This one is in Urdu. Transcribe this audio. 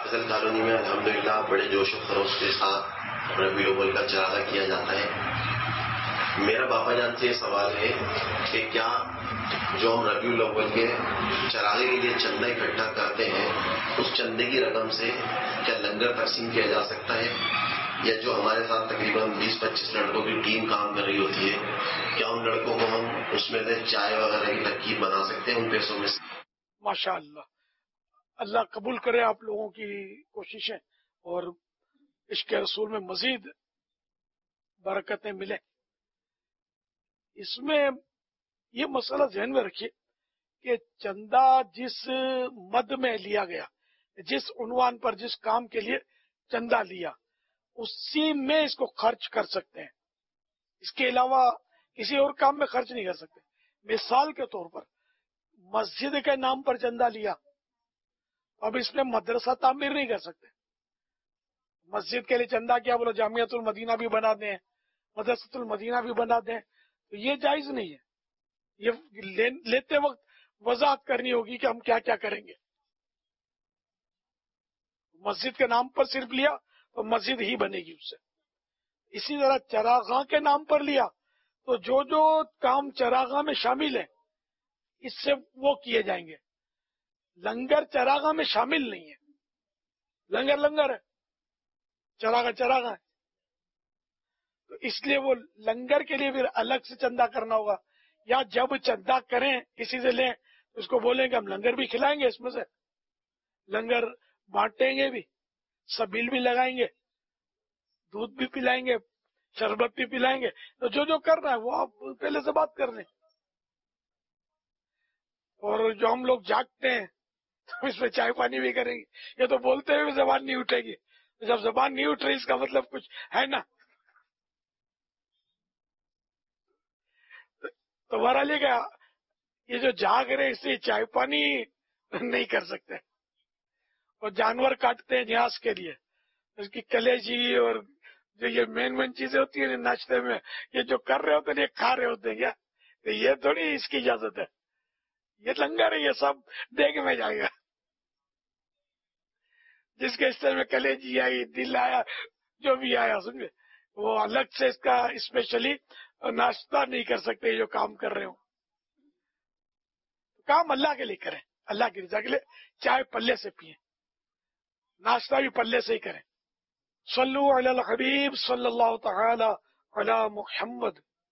فضل کالونی میں الحمدللہ بڑے جوش و خروش کے ساتھ ربیع الاول کا چراغا کیا جاتا ہے۔ میرا باپا جان سے یہ سوال ہے کہ کیا جو ہم ربیع الاول کے چراغے کے لیے چندہ اکٹھا کرتے ہیں اس چندے کی رقم سے کیا لنگر تقسیم کیا جا سکتا ہے، یا جو ہمارے ساتھ تقریباً 20-25 لڑکوں کی ٹیم کام کر رہی ہوتی ہے کیا ان لڑکوں کو ہم اس میں سے چائے وغیرہ کی ترکیب بنا سکتے ہیں ان پیسوں میں سے؟ ماشاء اللہ، اللہ قبول کرے آپ لوگوں کی کوششیں اور عشق رسول میں مزید برکتیں ملیں۔ اس میں یہ مسئلہ ذہن میں رکھیے کہ چندہ جس مد میں لیا گیا، جس عنوان پر جس کام کے لیے چندہ لیا، اسی میں اس کو خرچ کر سکتے ہیں، اس کے علاوہ کسی اور کام میں خرچ نہیں کر سکتے۔ مثال کے طور پر مسجد کے نام پر چندہ لیا، اب اس میں مدرسہ تعمیر نہیں کر سکتے۔ مسجد کے لیے چندہ کیا، بولو جامعۃ المدینہ بھی بنا دیں، مدرسۃ المدینہ بھی بنا دیں، تو یہ جائز نہیں ہے۔ یہ لیتے وقت وضاحت کرنی ہوگی کہ ہم کیا کیا کریں گے۔ مسجد کے نام پر صرف لیا تو مسجد ہی بنے گی اس سے۔ اسی طرح چراغاں کے نام پر لیا تو جو جو کام چراغاں میں شامل ہیں اس سے وہ کیے جائیں گے۔ لنگر چراغاں میں شامل نہیں ہے، لنگر لنگر ہے، چراغاں چراغاں ہے، تو اس لیے وہ لنگر کے لیے پھر الگ سے چندہ کرنا ہوگا، یا جب چندہ کریں کسی سے لیں اس کو بولیں کہ ہم لنگر بھی کھلائیں گے، اس میں سے لنگر بانٹیں گے بھی، سبیل بھی لگائیں گے، دودھ بھی پلائیں گے، شربت بھی پلائیں گے، تو جو جو کرنا ہے وہ آپ پہلے سے بات کر لیں۔ اور جو ہم لوگ جاگتے ہیں تو اس میں چائے پانی بھی کریں گے، یہ تو بولتے ہوئے زبان نہیں اٹھے گی، جب زبان نہیں اٹھ رہی اس کا مطلب کچھ ہے نا۔ تو بہرحال یہ کیا، یہ جو جاگ رہے اس سے چائے پانی نہیں کر سکتے، اور جانور کاٹتے ہیں جہاز کے لیے، اس کی کلیجی اور جو یہ مین چیزیں ہوتی ہیں ناشتے میں، یہ جو کر رہے ہوتے ہیں یہ کھا رہے ہوتے ہیں کیا، تو یہ تھوڑی اس کی اجازت ہے، یہ لنگر ہے، یہ سب دیکھ میں جائے گا۔ جس کے حصے میں کلیجی آئی، دل آیا، جو بھی آیا سمجھے، وہ الگ سے اس کا اسپیشلی ناشتہ نہیں کر سکتے جو کام کر رہے ہوں۔ کام اللہ کے لیے کریں، اللہ کی رضا کے لیے، چائے پلے سے پیئیں، ناشتہ بھی پلے سے ہی کریں۔ صلو علی الحبیب صلی اللہ تعالی علی محمد۔